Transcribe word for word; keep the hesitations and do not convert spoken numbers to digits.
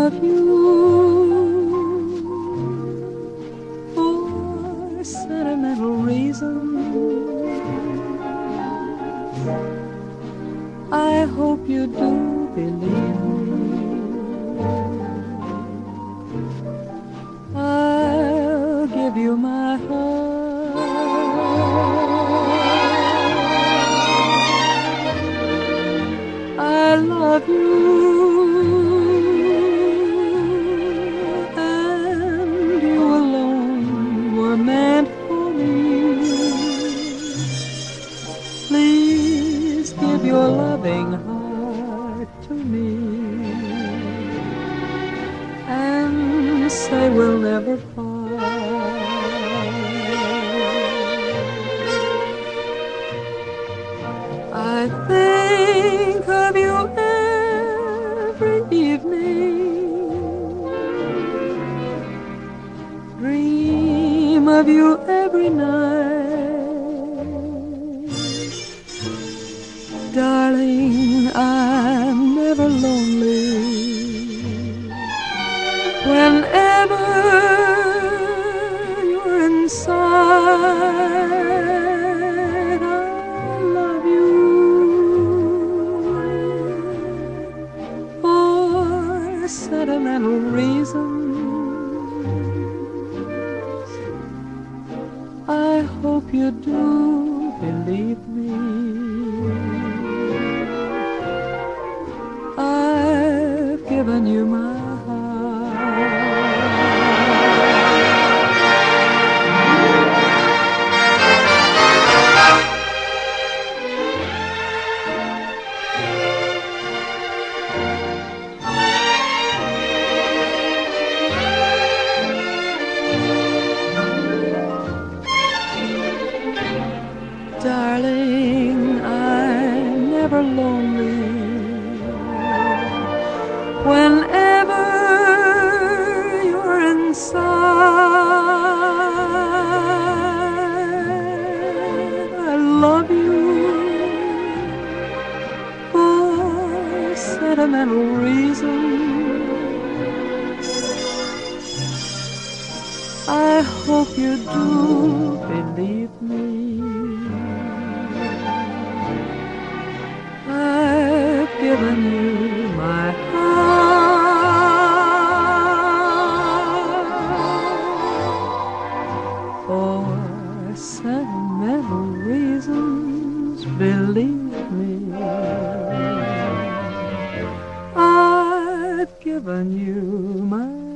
love you for sentimental reasons. I hope you do believe me. I'll give you my heart. I love you, and you alone were meant for me. Please give your loving heart to me, and say we'll never part. I think of you every evening, dream of you every night. Darling, I'm never lonely. Whenever you're inside, I love you for sentimental reasons. I hope you do believe me. I've given you my darling, I'm never lonely. Whenever you're inside, I love you for sentimental reasons. I hope you do believe me. I've given you my heart for sentimental reasons. Believe me, I've given you my